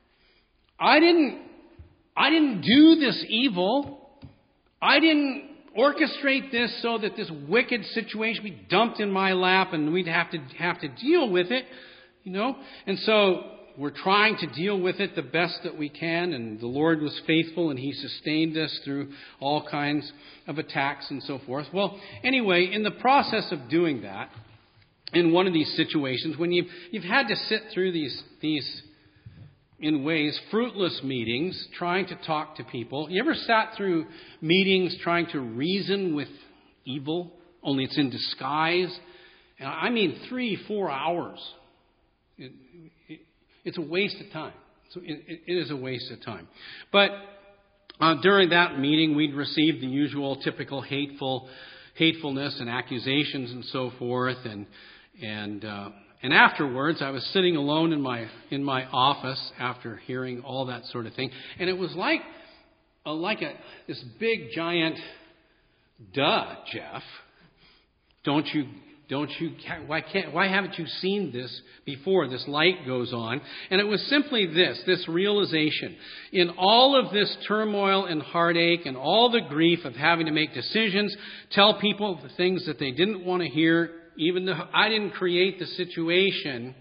I didn't. I didn't do this evil. I didn't orchestrate this so that this wicked situation be dumped in my lap and we'd have to have to deal with it, you know. And so we're trying to deal with it the best that we can, and the Lord was faithful, and He sustained us through all kinds of attacks and so forth. Well, anyway, in the process of doing that, in one of these situations, when you've, you've had to sit through these, these, in ways, fruitless meetings, trying to talk to people. You ever sat through meetings trying to reason with evil, only it's in disguise? And I mean three, four hours. It, it, It's a waste of time. So it, it is a waste of time. But uh, during that meeting, we'd received the usual typical hateful, hatefulness and accusations and so forth. And and uh, and afterwards, I was sitting alone in my in my office after hearing all that sort of thing, and it was like a, like a this big giant, duh, Jeff, don't you? Don't you, why can't, why haven't you seen this before? This light goes on. And it was simply this, this realization. In all of this turmoil and heartache and all the grief of having to make decisions, tell people the things that they didn't want to hear, even though I didn't create the situation,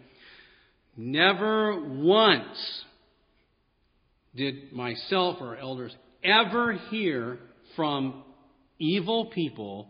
never once did myself or elders ever hear from evil people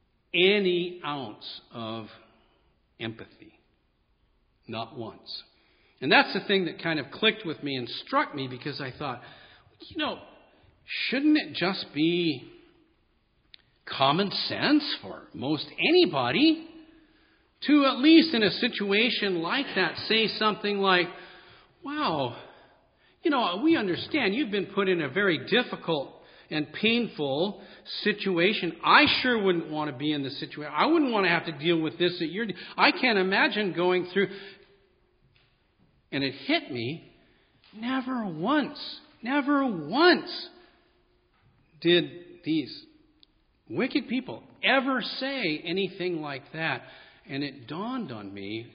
any ounce of empathy. Not once. And that's the thing that kind of clicked with me and struck me, because I thought, you know, shouldn't it just be common sense for most anybody to, at least in a situation like that, say something like, wow, you know, we understand you've been put in a very difficult and painful situation. I sure wouldn't want to be in the situation. I wouldn't want to have to deal with this that you're. I can't imagine going through. And it hit me. Never once, never once did these wicked people ever say anything like that. And it dawned on me,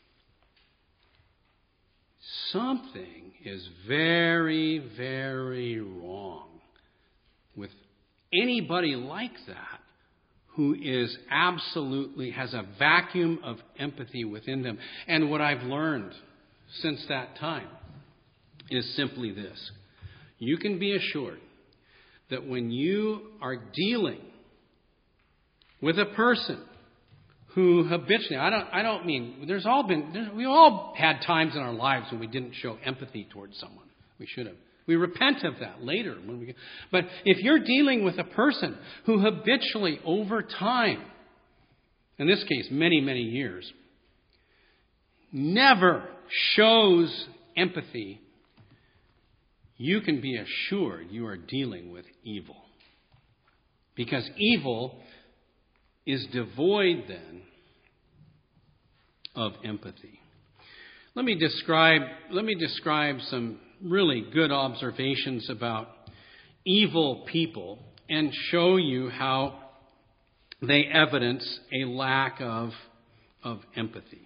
something is very, very wrong with anybody like that who is absolutely, has a vacuum of empathy within them. And what I've learned since that time is simply this. You can be assured that when you are dealing with a person who habitually, I don't, I don't mean, there's all been, there's, we all had times in our lives when we didn't show empathy towards someone. We should have. We repent of that later. When we, but if you're dealing with a person who habitually, over time, in this case, many, many years, never shows empathy, you can be assured you are dealing with evil. Because evil is devoid then of empathy. Let me describe, let me describe some really good observations about evil people and show you how they evidence a lack of, of empathy.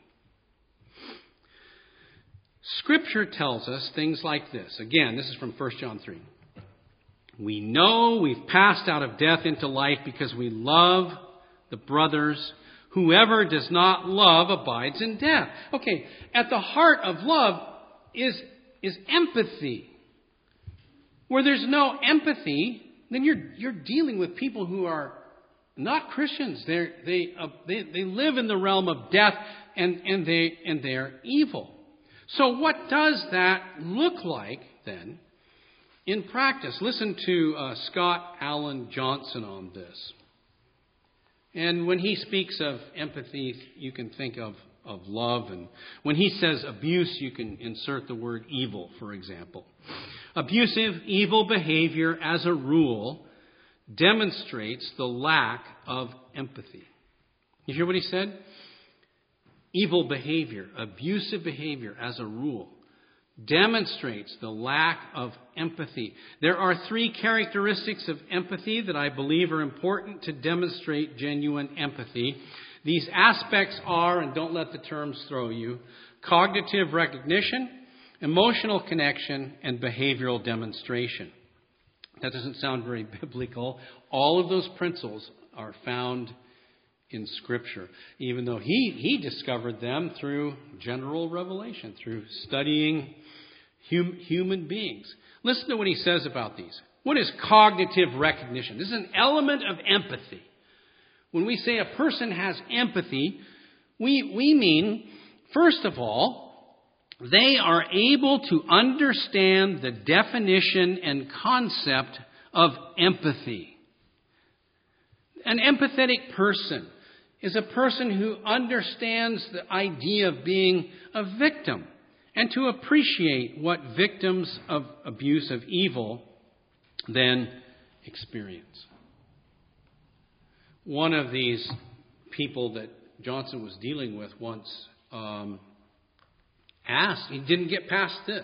Scripture tells us things like this. Again, this is from First John three. We know we've passed out of death into life because we love the brothers. Whoever does not love abides in death. Okay, at the heart of love is, is empathy. Where there's no empathy, then you're you're dealing with people who are not Christians. They're, they uh, they they live in the realm of death, and and they and they're evil. So what does that look like then in practice? Listen to uh, Scott Allen Johnson on this. And when he speaks of empathy, you can think of, of love. And when he says abuse, you can insert the word evil, for example. Abusive, evil behavior, as a rule, demonstrates the lack of empathy. You hear what he said? Evil behavior, abusive behavior, as a rule, demonstrates the lack of empathy. There are three characteristics of empathy that I believe are important to demonstrate genuine empathy. These aspects are, and don't let the terms throw you, cognitive recognition, emotional connection, and behavioral demonstration. That doesn't sound very biblical. All of those principles are found in Scripture, even though he, he discovered them through general revelation, through studying hum, human beings. Listen to what he says about these. What is cognitive recognition? This is an element of empathy. When we say a person has empathy, we, we mean, first of all, they are able to understand the definition and concept of empathy. An empathetic person is a person who understands the idea of being a victim and to appreciate what victims of abuse, of evil, then experience. One of these people that Johnson was dealing with once um, asked, he didn't get past this.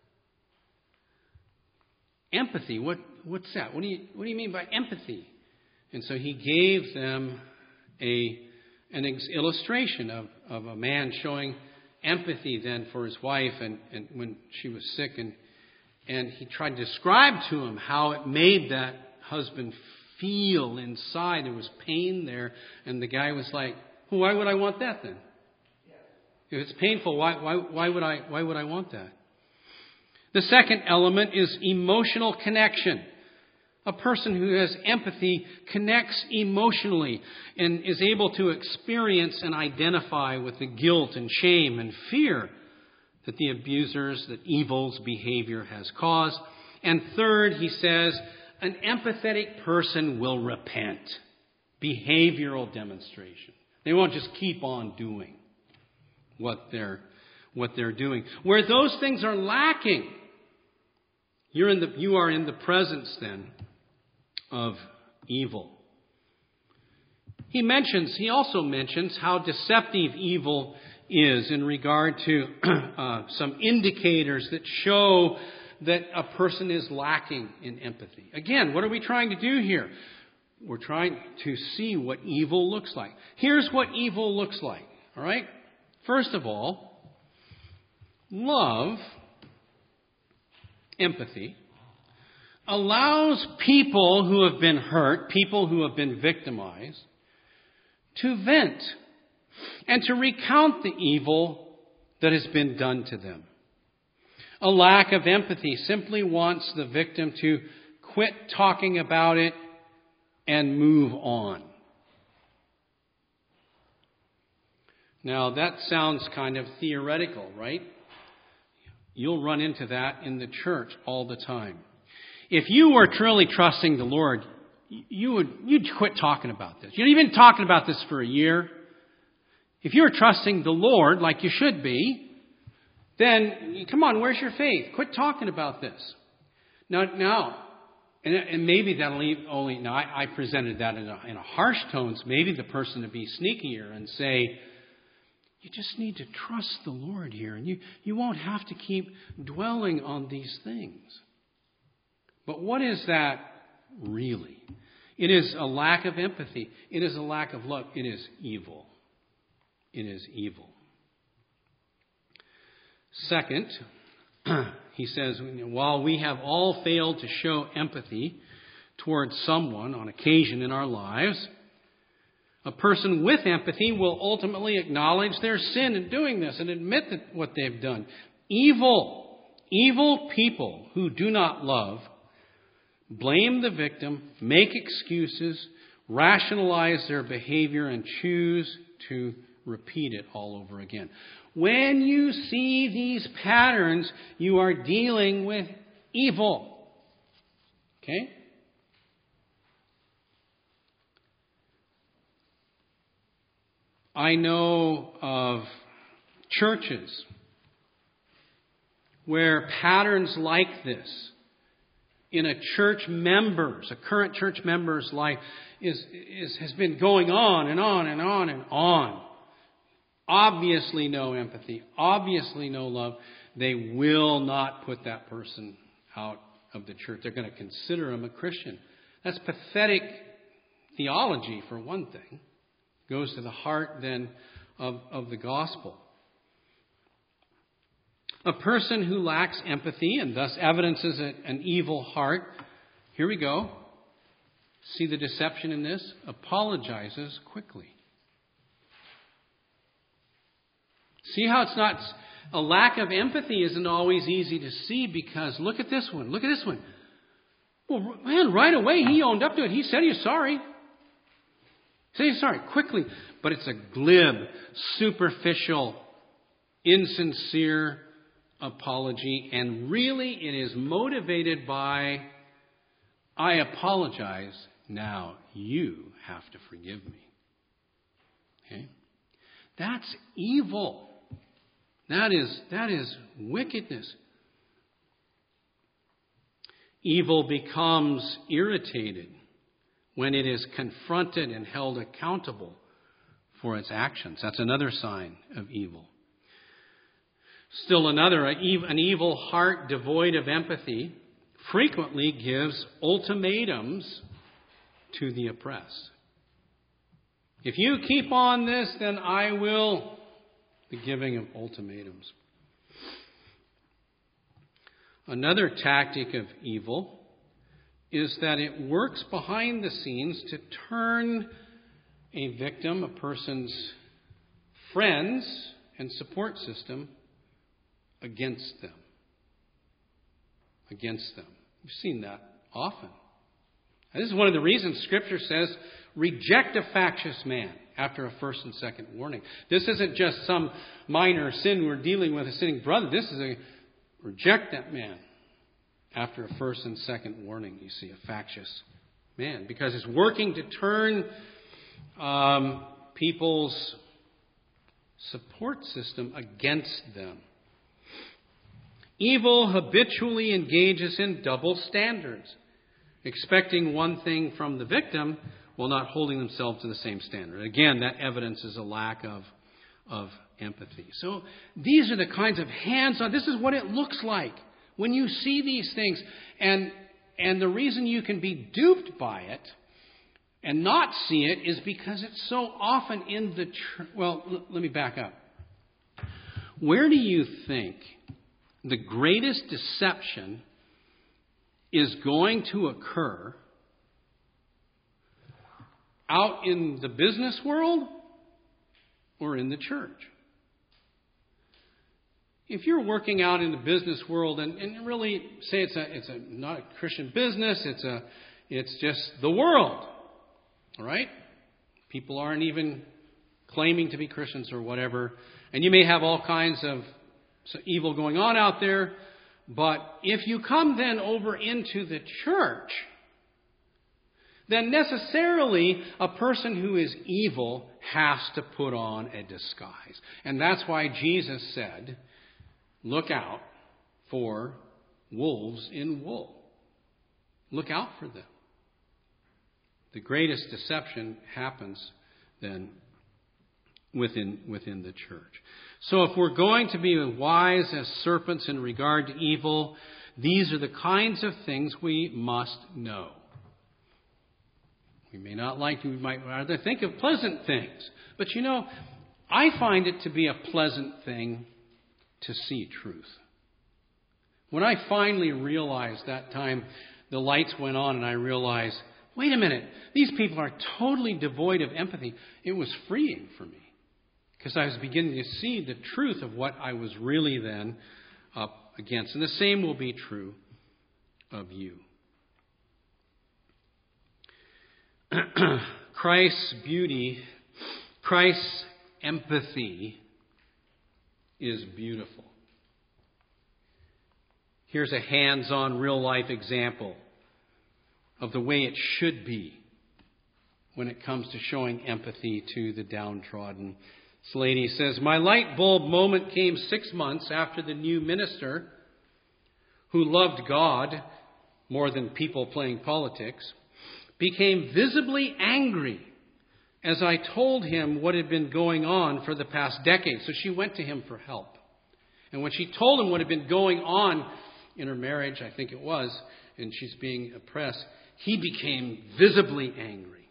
Empathy, what, what's that? What do you, what do you mean by empathy? And so he gave them a an ex- illustration of, of a man showing empathy then for his wife and, and when she was sick. And, and he tried to describe to him how it made that husband feel inside. There was pain there. And the guy was like, well, why would I want that then? If it's painful, why, why, why, would I, why would I want that? The second element is emotional connection. A person who has empathy connects emotionally and is able to experience and identify with the guilt and shame and fear that the abusers, that evil's behavior has caused. And third, he says, an empathetic person will repent. Behavioral demonstration. They won't just keep on doing what they're, what they're doing. Where those things are lacking, you're in the, you are in the presence then of evil. He mentions, he also mentions how deceptive evil is in regard to uh, some indicators that show that a person is lacking in empathy. Again, what are we trying to do here? We're trying to see what evil looks like. Here's what evil looks like. All right? First of all, love, empathy, allows people who have been hurt, people who have been victimized, to vent and to recount the evil that has been done to them. A lack of empathy simply wants the victim to quit talking about it and move on. Now, that sounds kind of theoretical, right? You'll run into that in the church all the time. If you were truly trusting the Lord, you would, you'd quit talking about this. You've been talking about this for a year. If you were trusting the Lord like you should be, then, come on, where's your faith? Quit talking about this. Now, now and, and maybe that'll leave only, now I, I presented that in a, in a harsh tones, maybe the person to be sneakier and say, you just need to trust the Lord here, and you, you won't have to keep dwelling on these things. But what is that really? It is a lack of empathy. It is a lack of love. It is evil. It is evil. Second, he says, while we have all failed to show empathy towards someone on occasion in our lives, a person with empathy will ultimately acknowledge their sin in doing this and admit that what they've done. Evil, evil people who do not love blame the victim, make excuses, rationalize their behavior, and choose to repeat it all over again. When you see these patterns, you are dealing with evil. Okay? I know of churches where patterns like this in a church member's, a current church member's life is, is has been going on and on and on and on. Obviously no empathy, obviously no love. They will not put that person out of the church. They're going to consider him a Christian. That's pathetic theology, for one thing. Goes to the heart then of, of the gospel. A person who lacks empathy and thus evidences an evil heart, here we go. See the deception in this? Apologizes quickly. See how it's not, a lack of empathy isn't always easy to see, because look at this one. Look at this one. Well, man, right away he owned up to it. He said he's sorry. Say sorry quickly. But it's a glib, superficial, insincere apology. And really it is motivated by, I apologize. Now you have to forgive me. Okay? That's evil. That is, that is wickedness. Evil becomes irritated when it is confronted and held accountable for its actions. That's another sign of evil. Still another, an evil heart devoid of empathy frequently gives ultimatums to the oppressed. If you keep on this, then I will. The giving of ultimatums. Another tactic of evil is that it works behind the scenes to turn a victim, a person's friends and support system, against them. Against them. We've seen that often. And this is one of the reasons Scripture says, reject a factious man. after a first and second warning. This isn't just some minor sin we're dealing with a sinning brother. This is a reject that man after a first and second warning. You see, a factious man, because it's working to turn um, people's support system against them. Evil habitually engages in double standards, expecting one thing from the victim while not holding themselves to the same standard. Again, that evidence is a lack of, of empathy. So these are the kinds of hands-on. This is what it looks like when you see these things. And, and the reason you can be duped by it and not see it is because it's so often in the... Tr- well, l- let me back up. Where do you think the greatest deception is going to occur? Out in the business world or in the church? If you're working out in the business world and, and really say it's a it's a not a Christian business, it's a it's just the world. All right? People aren't even claiming to be Christians or whatever. And you may have all kinds of evil going on out there. But if you come then over into the church, then necessarily a person who is evil has to put on a disguise. And that's why Jesus said, look out for wolves in wool. Look out for them. The greatest deception happens then within, within the church. So if we're going to be wise as serpents in regard to evil, these are the kinds of things we must know. We may not like, we might rather think of pleasant things. But you know, I find it to be a pleasant thing to see truth. When I finally realized that time the lights went on and I realized, wait a minute, these people are totally devoid of empathy, it was freeing for me. Because I was beginning to see the truth of what I was really then up against. And the same will be true of you. Christ's beauty, Christ's empathy is beautiful. Here's a hands-on, real-life example of the way it should be when it comes to showing empathy to the downtrodden. This lady says, my light bulb moment came six months after the new minister, who loved God more than people playing politics, became visibly angry as I told him what had been going on for the past decade. So she went to him for help. And when she told him what had been going on in her marriage, I think it was, and she's being oppressed, he became visibly angry.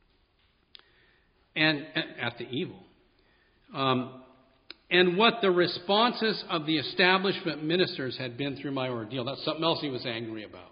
And at the evil. Um, and what the responses of the establishment ministers had been through my ordeal. That's something else he was angry about.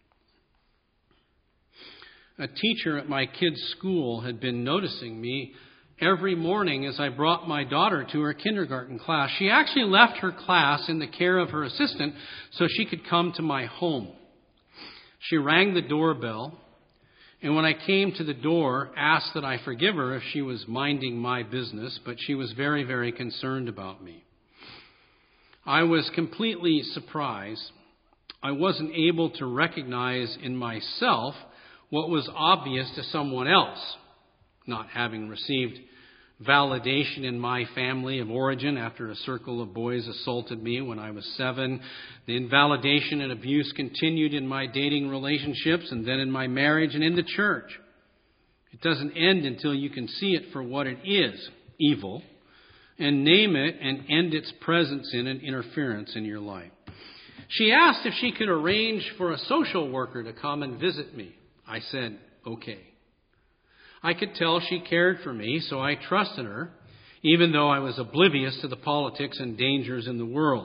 A teacher at my kids' school had been noticing me every morning as I brought my daughter to her kindergarten class. She actually left her class in the care of her assistant so she could come to my home. She rang the doorbell, and when I came to the door, asked that I forgive her if she was minding my business, but she was very, very concerned about me. I was completely surprised. I wasn't able to recognize in myself what was obvious to someone else, not having received validation in my family of origin after a circle of boys assaulted me when I was seven. The invalidation and abuse continued in my dating relationships and then in my marriage and in the church. It doesn't end until you can see it for what it is, evil, and name it and end its presence in and interference in your life. She asked if she could arrange for a social worker to come and visit me. I said, okay. I could tell she cared for me, so I trusted her, even though I was oblivious to the politics and dangers in the world.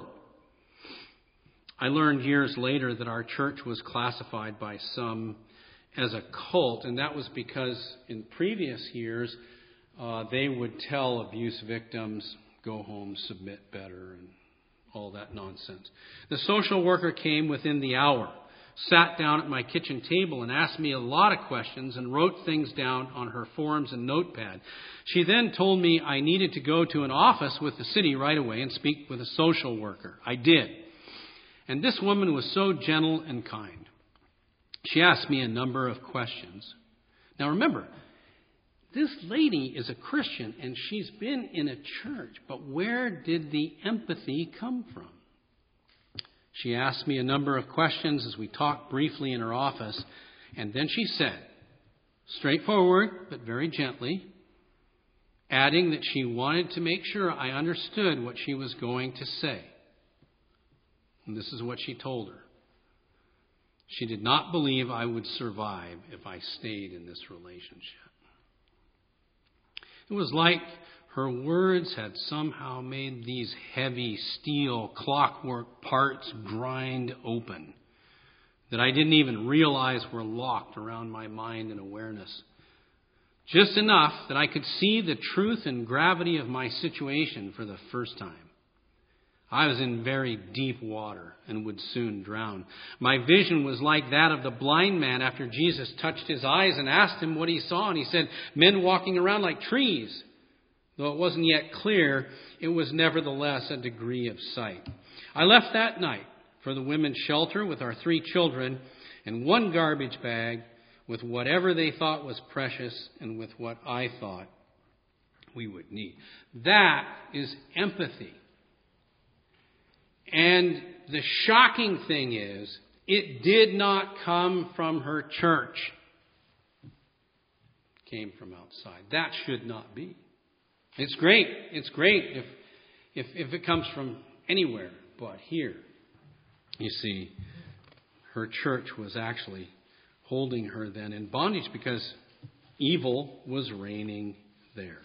I learned years later that our church was classified by some as a cult, and that was because in previous years uh, they would tell abuse victims, go home, submit better, and all that nonsense. The social worker came within the hour, sat down at my kitchen table and asked me a lot of questions and wrote things down on her forms and notepad. She then told me I needed to go to an office with the city right away and speak with a social worker. I did. And this woman was so gentle and kind. She asked me a number of questions. Now remember, this lady is a Christian and she's been in a church, but where did the empathy come from? She asked me a number of questions as we talked briefly in her office, and then she said, straightforward but very gently, adding that she wanted to make sure I understood what she was going to say. And this is what she told her. She did not believe I would survive if I stayed in this relationship. It was like her words had somehow made these heavy steel clockwork parts grind open that I didn't even realize were locked around my mind and awareness. Just enough that I could see the truth and gravity of my situation for the first time. I was in very deep water and would soon drown. My vision was like that of the blind man after Jesus touched his eyes and asked him what he saw. And he said, men walking around like trees. Though it wasn't yet clear, it was nevertheless a degree of sight. I left that night for the women's shelter with our three children and one garbage bag with whatever they thought was precious and with what I thought we would need. That is empathy. And the shocking thing is, it did not come from her church. It came from outside. That should not be. It's great. It's great if, if, if it comes from anywhere but here. You see, her church was actually holding her then in bondage because evil was reigning there.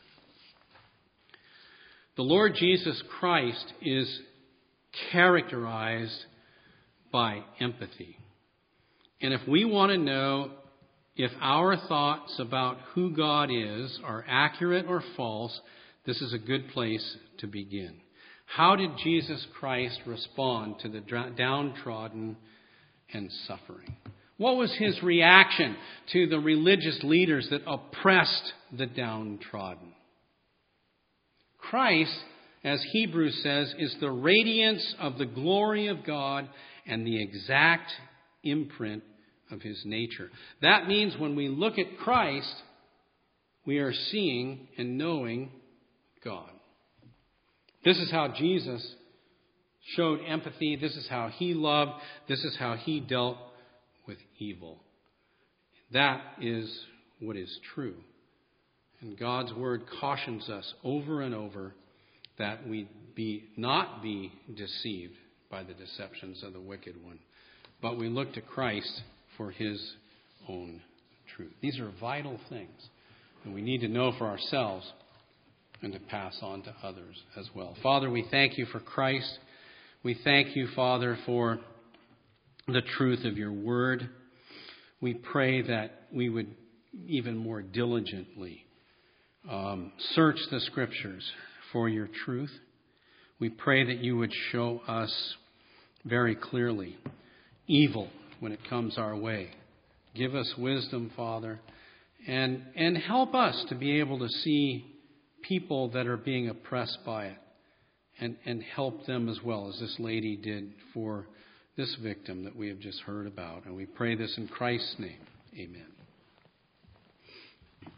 The Lord Jesus Christ is characterized by empathy. And if we want to know if our thoughts about who God is are accurate or false, this is a good place to begin. How did Jesus Christ respond to the downtrodden and suffering? What was his reaction to the religious leaders that oppressed the downtrodden? Christ, as Hebrews says, is the radiance of the glory of God and the exact imprint of his nature. That means when we look at Christ, we are seeing and knowing God. This is how Jesus showed empathy. This is how he loved. This is how he dealt with evil. That is what is true. And God's word cautions us over and over that we be not be deceived by the deceptions of the wicked one, but we look to Christ for his own truth. These are vital things, and we need to know for ourselves and to pass on to others as well. Father, we thank you for Christ. We thank you, Father, for the truth of your word. We pray that we would even more diligently um, search the scriptures for your truth. We pray that you would show us very clearly evil when it comes our way. Give us wisdom, Father, and, and help us to be able to see people that are being oppressed by it and, and help them as well, as this lady did for this victim that we have just heard about. And we pray this in Christ's name. Amen.